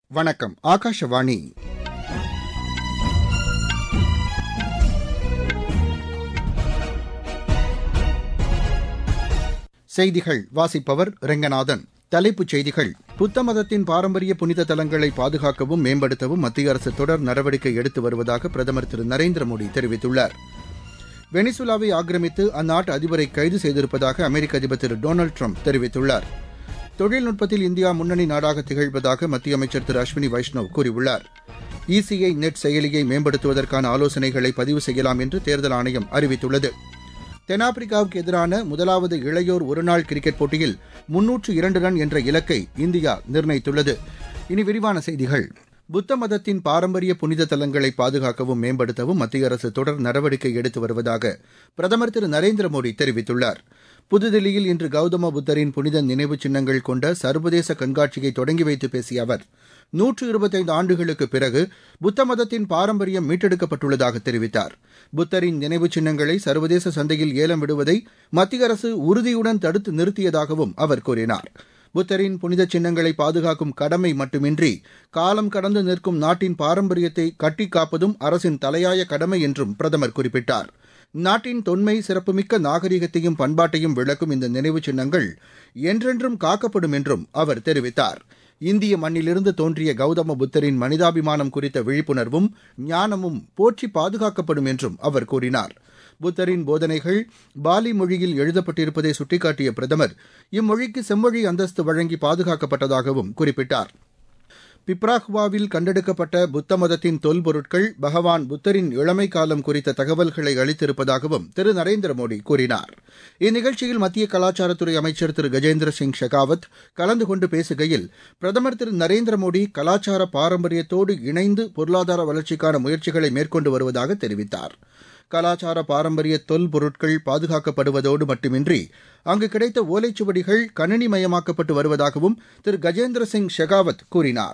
வணக்கம். ஆகாஷவாணி. செய்திகள் வாசிப்பவர் ரெங்கநாதன். தலைப்புச் செய்திகள். புத்த மதத்தின் பாரம்பரிய புனித தலங்களை பாதுகாக்கவும் மேம்படுத்தவும் மத்திய அரசு தொடர் நடவடிக்கை எடுத்து வருவதாக பிரதமர் திரு நரேந்திர மோடி தெரிவித்துள்ளார். வெனிசுலாவை ஆக்கிரமித்து அந்நாட்டு அதிபரை கைது செய்திருப்பதாக அமெரிக்க அதிபர் திரு டொனால்டு ட்ரம்ப் தெரிவித்துள்ளார். தொழில்நுட்பத்தில் இந்தியா முன்னணி நாடாக திகழ்வதாக மத்திய அமைச்சர் திரு அஸ்வினி வைஷ்ணவ் கூறியுள்ளார். இசிஐ நெட் செயலியை மேம்படுத்துவதற்கான ஆலோசனைகளை பதிவு செய்யலாம் என்று தேர்தல் ஆணையம் அறிவித்துள்ளது. தென்னாப்பிரிக்காவுக்கு எதிரான முதலாவது இளையோர் ஒருநாள் கிரிக்கெட் போட்டியில் 302 ரன் என்ற இலக்கை இந்தியா நிர்ணயித்துள்ளது. இனி விரிவான செய்திகள். புத்த மதத்தின் பாரம்பரிய புனித தலங்களை பாதுகாக்கவும் மேம்படுத்தவும் மத்திய அரசு தொடர் நடவடிக்கை எடுத்து வருவதாக பிரதமர் திரு நரேந்திர மோடி தெரிவித்துள்ளார். புதுதில்லியில் இன்று கௌதம புத்தரின் புனித நினைவு சின்னங்கள் கொண்ட சர்வதேச கண்காட்சியை தொடங்கி வைத்து பேசிய அவர் 125 ஆண்டுகளுக்கு பிறகு புத்த மதத்தின் பாரம்பரியம் மீட்டெடுக்கப்பட்டுள்ளதாக தெரிவித்தார். புத்தரின் நினைவு சின்னங்களை சர்வதேச சந்தையில் ஏலம் விடுவதை மத்திய அரசு உறுதியுடன் தடுத்து நிறுத்தியதாகவும் அவர் கூறினார். புத்தரின் புனித சின்னங்களை பாதுகாக்கும் கடமை மட்டுமின்றி காலம் கடந்து நிற்கும் நாட்டின் பாரம்பரியத்தை கட்டிக் காப்பதும் அரசின் தலையாய கடமை என்றும் பிரதமர் குறிப்பிட்டார். நாட்டின் தொன்மை, சிறப்புமிக்க நாகரிகத்தையும் பண்பாட்டையும் விளக்கும் இந்த நினைவு சின்னங்கள் என்றென்றும் காக்கப்படும் என்றும் அவர் தெரிவித்தார். இந்திய மண்ணிலிருந்து தோன்றிய கௌதம புத்தரின் மனிதாபிமானம் குறித்த விழிப்புணர்வும் ஞானமும் போற்றி பாதுகாக்கப்படும் என்றும் அவர் கூறினார். புத்தரின் போதனைகள் பாலி மொழியில் எழுதப்பட்டிருப்பதை சுட்டிக்காட்டிய பிரதமர் இம்மொழிக்கு செம்மொழி அந்தஸ்து வழங்கி பாதுகாக்கப்பட்டதாகவும் குறிப்பிட்டார். பிப்ராகுவாவில் கண்டெடுக்கப்பட்ட புத்த மதத்தின் தொல்பொருட்கள் பகவான் புத்தரின் இளமை காலம் குறித்த தகவல்களை அளித்திருப்பதாகவும் திரு நரேந்திர மோடி கூறினார். இந்நிகழ்ச்சியில் மத்திய கலாச்சாரத்துறை அமைச்சர் திரு கஜேந்திர சிங் ஷெகாவத் கலந்து கொண்டு பேசுகையில் பிரதமர் திரு நரேந்திர மோடி கலாச்சார பாரம்பரியத்தோடு இணைந்து பொருளாதார வளர்ச்சிக்கான முயற்சிகளை மேற்கொண்டு வருவதாக தெரிவித்தார். கலாச்சார பாரம்பரிய தொல்பொருட்கள் பாதுகாக்கப்படுவதோடு மட்டுமின்றி அங்கு கிடைத்த ஓலைச்சுவடிகள் கணினிமயமாக்கப்பட்டு வருவதாகவும் திரு கஜேந்திர சிங் ஷெகாவத் கூறினார்.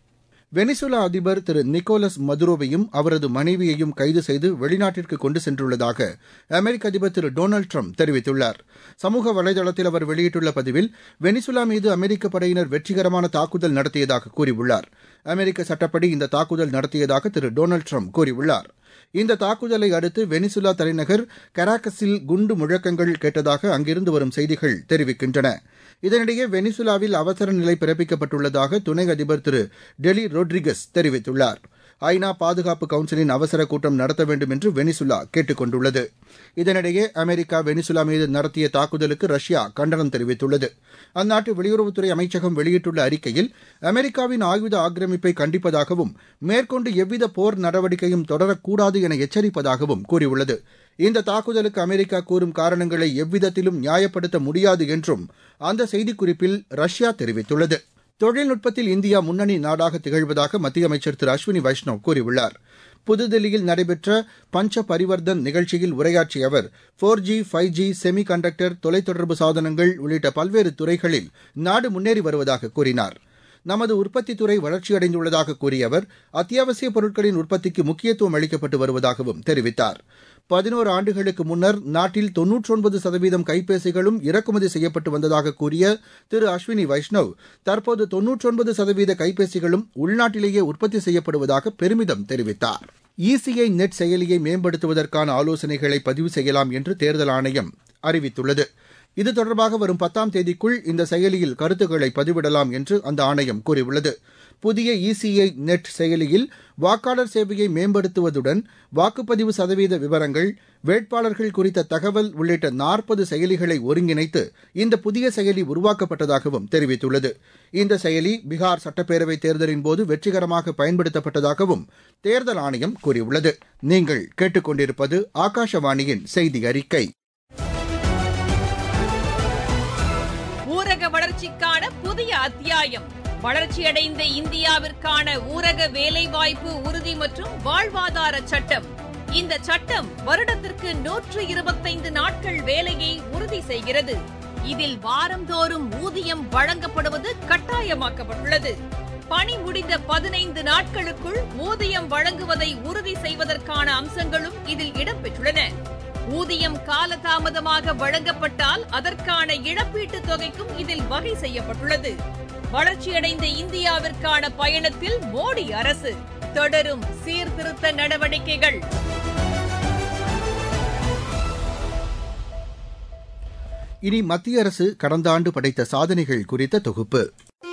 வெனிசுலா அதிபர் திரு நிக்கோலஸ் மதுரோவையும் அவரது மனைவியையும் கைது செய்து வெளிநாட்டிற்கு கொண்டு சென்றுள்ளதாக அமெரிக்க அதிபர் திரு டொனால்டு ட்ரம்ப் தெரிவித்துள்ளார். சமூக வலைதளத்தில் அவர் வெளியிட்டுள்ள பதிவில் வெனிசுலா மீது அமெரிக்க படையினர் வெற்றிகரமான தாக்குதல் நடத்தியதாக கூறியுள்ளார். அமெரிக்க சட்டப்படி இந்த தாக்குதல் நடத்தியதாக திரு டொனால்டு ட்ரம்ப் கூறியுள்ளார். இந்த தாக்குதலை அடுத்து வெனிசுலா தலைநகர் கராகஸில் குண்டு முழக்கங்கள் கேட்டதாக அங்கிருந்து வரும் செய்திகள் தெரிவிக்கின்றன. இதனிடையே வெனிசுலாவில் அவசர நிலை பிறப்பிக்கப்பட்டுள்ளதாக துணை அதிபர் திரு டெலி ரோட்ரிகஸ் தெரிவித்துள்ளார். ஐநா பாதுகாப்பு கவுன்சிலின் அவசர கூட்டம் நடத்த வேண்டும் என்று வெனிசுலா கேட்டுக் கொண்டுள்ளது. இதனிடையே அமெரிக்கா வெனிசுலா மீது நடத்திய தாக்குதலுக்கு ரஷ்யா கண்டனம் தெரிவித்துள்ளது. அந்நாட்டு வெளியுறவுத்துறை அமைச்சகம் வெளியிட்டுள்ள அறிக்கையில் அமெரிக்காவின் ஆயுத ஆக்கிரமிப்பை கண்டிப்பதாகவும் மேற்கொண்டு எவ்வித போர் நடவடிக்கையும் தொடரக்கூடாது என எச்சரிப்பதாகவும் கூறியுள்ளது. இந்த தாக்குதலுக்கு அமெரிக்கா கூறும் காரணங்களை எவ்விதத்திலும் நியாயப்படுத்த முடியாது என்றும் அந்த செய்திக்குறிப்பில் ரஷ்யா தெரிவித்துள்ளது. தொழில்நுட்பத்தில் இந்தியா முன்னணி நாடாக திகழ்வதாக மத்திய அமைச்சர் திரு அஸ்வினி வைஷ்ணவ் கூறியுள்ளார். புதுதில்லியில் நடைபெற்ற பஞ்ச பரிவர்த்தன் நிகழ்ச்சியில் உரையாற்றிய அவர் 4G, 5G, செமி கண்டக்டர், தொலைத்தொடர்பு சாதனங்கள் உள்ளிட்ட பல்வேறு துறைகளில் நாடு முன்னேறி வருவதாக கூறினார். நமது உற்பத்தித் துறை வளர்ச்சியடைந்துள்ளதாக கூறிய அவர் அத்தியாவசிய பொருட்களின் உற்பத்திக்கு முக்கியத்துவம் அளிக்கப்பட்டு வருவதாகவும் தெரிவித்தார். 11 ஆண்டுகளுக்கு முன்னர் நாட்டில் 99% கைபேசிகளும் இறக்குமதி செய்யப்பட்டு வந்ததாக கூறிய திரு அஸ்வினி வைஷ்ணவ் தற்போது 99% கைபேசிகளும் உள்நாட்டிலேயே உற்பத்தி செய்யப்படுவதாக பெருமிதம் தெரிவித்தார். இசிஐ நெட் செயலியை மேம்படுத்துவதற்கான ஆலோசனைகளை பதிவு செய்யலாம் என்று தேர்தல் ஆணையம் அறிவித்துள்ளது. இது தொடர்பாக வரும் 10ஆம் தேதிக்குள் இந்த செயலியில் கருத்துக்களை பதிவிடலாம் என்று அந்த ஆணையம் கூறியுள்ளது. புதிய இசிஐ நெட் செயலியில் வாக்காளர் சேவையை மேம்படுத்துவதுடன் வாக்குப்பதிவு சதவீத விவரங்கள், வேட்பாளர்கள் குறித்த தகவல் உள்ளிட்ட 40 செயலிகளை ஒருங்கிணைத்து இந்த புதிய செயலி உருவாக்கப்பட்டதாகவும் தெரிவித்துள்ளது. இந்த செயலி பீகார் சட்டப்பேரவைத் தேர்தலின் போது வெற்றிகரமாக பயன்படுத்தப்பட்டதாகவும் தேர்தல் ஆணையம் கூறியுள்ளது. நீங்கள் கேட்டுக்கொண்டிருப்பது ஆகாஷவாணியின் செய்தி அறிக்கை. ஊரக வளர்ச்சிக்கான புதிய அத்தியாயம். வளர்ச்சியடைந்த இந்தியாவிற்கான ஊரக வேலைவாய்ப்பு உறுதி மற்றும் வாழ்வாதார சட்டம். இந்த சட்டம் வருடத்திற்கு 125 நாட்கள் வேலையை உறுதி செய்கிறது. இதில் வாரந்தோறும் ஊதியம் வழங்கப்படுவது கட்டாயமாக்கப்பட்டுள்ளது. பணி முடிந்த 15 நாட்களுக்குள் ஊதியம் வழங்குவதை உறுதி செய்வதற்கான அம்சங்களும் இதில் இடம்பெற்றுள்ளன. ஊதியம் காலதாமதமாக வழங்கப்பட்டால் அதற்கான இழப்பீட்டுத் தொகைக்கும் இதில் வகை செய்யப்பட்டுள்ளது. வளர்ச்சியடைந்த இந்தியாவிற்கான பயணத்தில் மோடி அரசு தொடரும் சீர்திருத்த நடவடிக்கைகள். இனி மத்திய அரசு கடந்த ஆண்டு படைத்த சாதனைகள் குறித்த தொகுப்பு.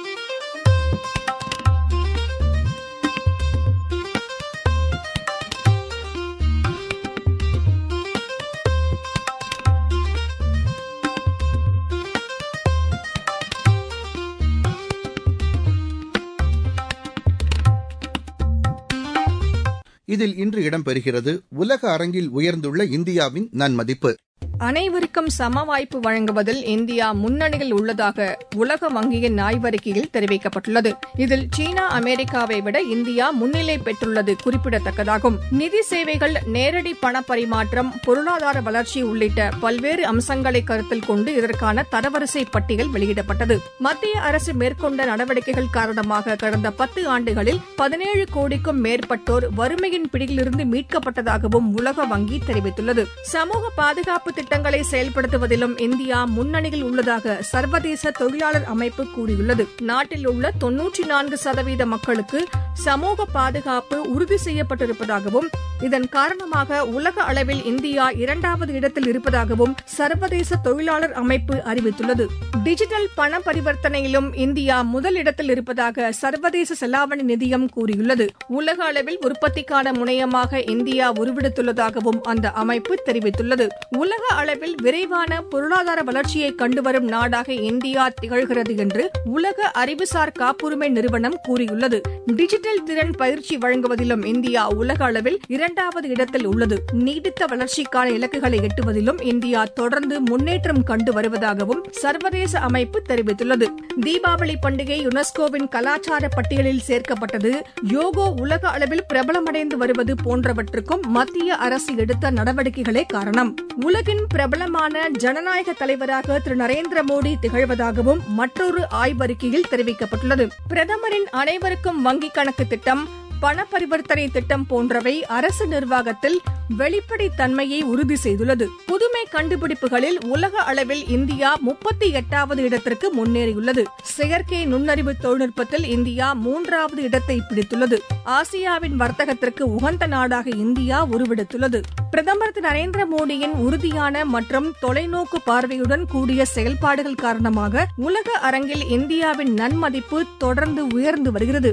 இதில் இன்று இடம்பெறுகிறது உலக அரங்கில் உயர்ந்துள்ள இந்தியாவின் நன்மதிப்பு. அனைவருக்கும் சம வாய்ப்பு வழங்குவதில் இந்தியா முன்னணியில் உள்ளதாக உலக வங்கியின் ஆய்வறிக்கையில் தெரிவிக்கப்பட்டுள்ளது. இதில் சீனா, அமெரிக்காவை விட இந்தியா முன்னிலை பெற்றுள்ளது குறிப்பிடத்தக்கதாகும். நிதி சேவைகள், நேரடி பண பரிமாற்றம், பொருளாதார வளர்ச்சி உள்ளிட்ட பல்வேறு அம்சங்களை கருத்தில் கொண்டு இதற்கான தரவரிசை பட்டியல் வெளியிடப்பட்டது. மத்திய அரசு மேற்கொண்ட நடவடிக்கைகள் காரணமாக கடந்த 10 ஆண்டுகளில் 17 கோடிக்கும் மேற்பட்டோர் வறுமையின் பிடியிலிருந்து மீட்கப்பட்டதாகவும் உலக வங்கி தெரிவித்துள்ளது. சமூக பாதுகாப்பு திட்டங்களை செயல்படுத்துவதிலும் இந்தியா முன்னணியில் உள்ளதாக சர்வதேச தொழிலாளர் அமைப்பு கூறியுள்ளது. நாட்டில் உள்ள 94% மக்களுக்கு சமூக பாதுகாப்பு உறுதி செய்யப்பட்டிருப்பதாகவும் இதன் காரணமாக உலக அளவில் இந்தியா 2வது இடத்தில் இருப்பதாகவும் சர்வதேச தொழிலாளர் அமைப்பு அறிவித்துள்ளது. டிஜிட்டல் பண பரிவர்த்தனையிலும் இந்தியா முதல் இடத்தில் இருப்பதாக சர்வதேச செலாவணி நிதியம் கூறியுள்ளது. உலக அளவில் உற்பத்திக்கான முனையமாக இந்தியா உருவெடுத்துள்ளதாகவும் அந்த அமைப்பு தெரிவித்துள்ளது. உலக அளவில் விரைவான பொருளாதார வளர்ச்சியை கண்டுவரும் நாடாக இந்தியா திகழ்கிறது என்று உலக அறிவுசார் காப்புரிமை நிறுவனம் கூறியுள்ளது. டிஜிட்டல் திறன் பயிற்சி வழங்குவதிலும் இந்தியா உலக அளவில் 2வது இடத்தில் உள்ளது. நீடித்த வளர்ச்சிக்கான இலக்குகளை எட்டுவதிலும் இந்தியா தொடர்ந்து முன்னேற்றம் கண்டு வருவதாகவும் சர்வதேச அமைப்பு தெரிவித்துள்ளது. தீபாவளி பண்டிகை யுனெஸ்கோவின் கலாச்சார பட்டியலில் சேர்க்கப்பட்டது, யோகோ உலக அளவில் பிரபலமடைந்து வருவது போன்றவற்றுக்கும் மத்திய அரசு எடுத்த நடவடிக்கைகளே காரணம். உலகின் பிரபலமான ஜனநாயக தலைவராக திரு நரேந்திர மோடி திகழ்வதாகவும் மற்றொரு ஆய்வறிக்கையில் தெரிவிக்கப்பட்டுள்ளது. பிரதமரின் அனைவருக்கும் வங்கிக் கணக்கு திட்டம், பண பரிவர்த்தனை திட்டம் போன்றவை அரசு நிர்வாகத்தில் வெளிப்படைத்தன்மையை உறுதி செய்துள்ளது. புதுமை கண்டுபிடிப்புகளில் உலக அளவில் இந்தியா 38வது இடத்திற்கு முன்னேறியுள்ளது. செயற்கை நுண்ணறிவு தொழில்நுட்பத்தில் இந்தியா 3வது இடத்தை பிடித்துள்ளது. ஆசியாவின் வர்த்தகத்திற்கு உகந்த நாடாக இந்தியா உருவெடுத்துள்ளது. பிரதமர் திரு நரேந்திர மோடியின் உறுதியான மற்றும் தொலைநோக்கு பார்வையுடன் கூடிய செயல்பாடுகள் காரணமாக உலக அரங்கில் இந்தியாவின் நன்மதிப்பு தொடர்ந்து உயர்ந்து வருகிறது.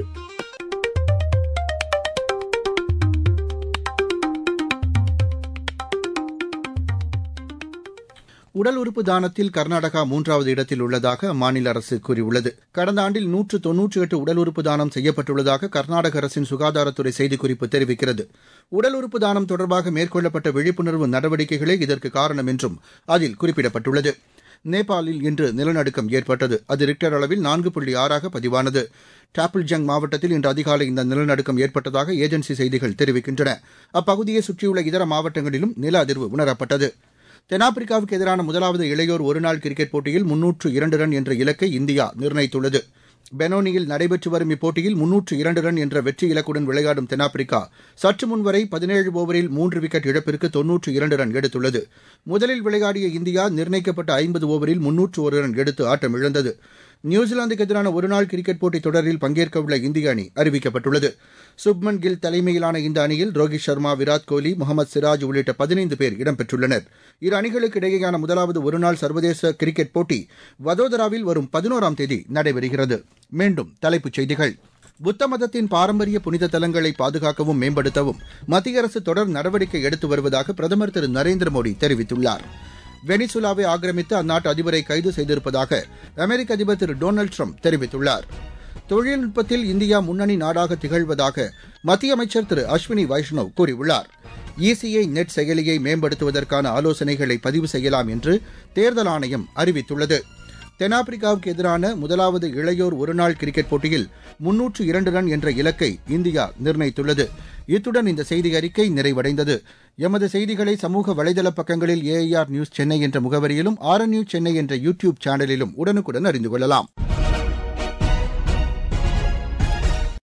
உடல் உறுப்பு தானத்தில் கர்நாடகா 3வது இடத்தில் உள்ளதாக அம்மாநில அரசு கூறியுள்ளது. கடந்த ஆண்டில் 198 உடல் உறுப்பு தானம் செய்யப்பட்டுள்ளதாக கர்நாடக அரசின் சுகாதாரத்துறை செய்திக்குறிப்பு தெரிவிக்கிறது. உடல் உறுப்பு தானம் தொடர்பாக மேற்கொள்ளப்பட்ட விழிப்புணர்வு நடவடிக்கைகளே இதற்கு காரணம் என்றும் அதில் குறிப்பிடப்பட்டுள்ளது. நேபாளில் இன்று நிலநடுக்கம் ஏற்பட்டது. அது ரிக்டர் அளவில் 4.6 பதிவானது. டாப்பிள்ஜங் மாவட்டத்தில் இன்று அதிகாலை இந்த நிலநடுக்கம் ஏற்பட்டதாக ஏஜென்சி செய்திகள் தெரிவிக்கின்றன. அப்பகுதியை சுற்றியுள்ள இதர மாவட்டங்களிலும் நில அதிர்வு உணரப்பட்டது. தென்னாப்பிரிக்காவுக்கு எதிரான முதலாவது இளையோர் ஒருநாள் கிரிக்கெட் போட்டியில் 302 ரன் என்ற இலக்கை இந்தியா நிர்ணயித்துள்ளது. பெனோனியில் நடைபெற்று வரும் இப்போட்டியில் 302 ரன் என்ற வெற்றி இலக்குடன் விளையாடும் தென்னாப்பிரிக்கா சற்று முன்வரை 17 ஓவரில் 3 விக்கெட் இழப்பிற்கு 92 ரன் எடுத்துள்ளது. முதலில் விளையாடிய இந்தியா நிர்ணயிக்கப்பட்ட 50 ஓவரில் 301 ரன் எடுத்து ஆட்டமிழந்தது. நியூசிலாந்துக்கு எதிரான ஒருநாள் கிரிக்கெட் போட்டித் தொடரில் பங்கேற்கவுள்ள இந்திய அணி அறிவிக்கப்பட்டுள்ளது. சுப்மன் கில் தலைமையிலான இந்த அணியில் ரோஹித் சர்மா, விராட் கோலி, முகமது சிராஜ் உள்ளிட்ட 15 பேர் இடம்பெற்றுள்ளனர். இரு அணிகளுக்கு இடையேயான முதலாவது ஒருநாள் சர்வதேச கிரிக்கெட் போட்டி வதோதராவில் வரும் 11ஆம் தேதி நடைபெறுகிறது. மீண்டும் தலைப்புச் செய்திகள். புத்த மதத்தின் பாரம்பரிய புனித தலங்களை பாதுகாக்கவும் மேம்படுத்தவும் மத்திய அரசு தொடர் நடவடிக்கை எடுத்து வருவதாக பிரதமர் திரு நரேந்திர மோடி தெரிவித்துள்ளார். வெனிசுலாவை ஆக்கிரமித்து அந்நாட்டு அதிபரை கைது செய்திருப்பதாக அமெரிக்க அதிபர் திரு டொனால்டு ட்ரம்ப் தெரிவித்துள்ளார். தொழில்நுட்பத்தில் இந்தியா முன்னணி நாடாக திகழ்வதாக மத்திய அமைச்சர் திரு அஸ்வினி வைஷ்ணவ் கூறியுள்ளார். இசிஐ நெட் செயலியை மேம்படுத்துவதற்கான ஆலோசனைகளை பதிவு செய்யலாம் என்று தேர்தல் ஆணையம் அறிவித்துள்ளது. தென்னாப்பிரிக்காவுக்கு எதிரான முதலாவது இளையோர் ஒருநாள் கிரிக்கெட் போட்டியில் 302 ரன் என்ற இலக்கை இந்தியா நிர்ணயித்துள்ளது. இத்துடன் இந்த செய்தி அறிக்கை நிறைவடைந்தது. எமது செய்திகளை சமூக வலைதள பக்கங்களில் AIR நியூஸ் சென்னை என்ற முகவரியிலும் RN நியூஸ் சென்னை என்ற யூடியூப் சேனலிலும் உடனுக்குடன் அறிந்து கொள்ளலாம்.